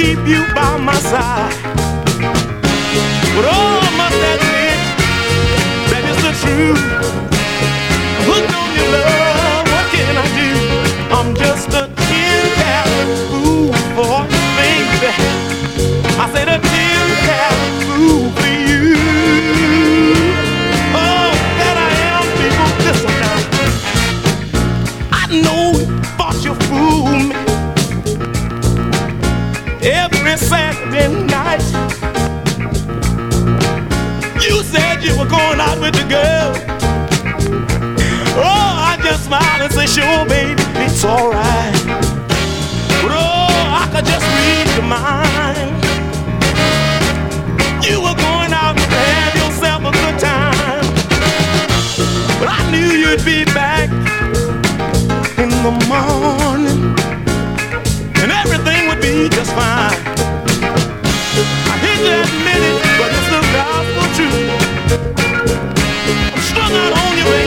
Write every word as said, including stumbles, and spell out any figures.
keep you by my side. But oh, I must admit that is the truth. I'm hooked on your love, what can I do? I'm just a ten-calorie fool for you, baby. I said a ten-calorie fool for you. Oh, that I am, people, listen now. I know you thought you fooled me every Saturday night. You said you were going out with the girl. Oh, I just smile and say, sure, baby, it's alright. But oh, I could just read your mind. You were going out to have yourself a good time. But I knew you'd be back in the morning, and everything would be just fine. I hate to admit it, but it's the gospel truth. I'm strung out on you, baby.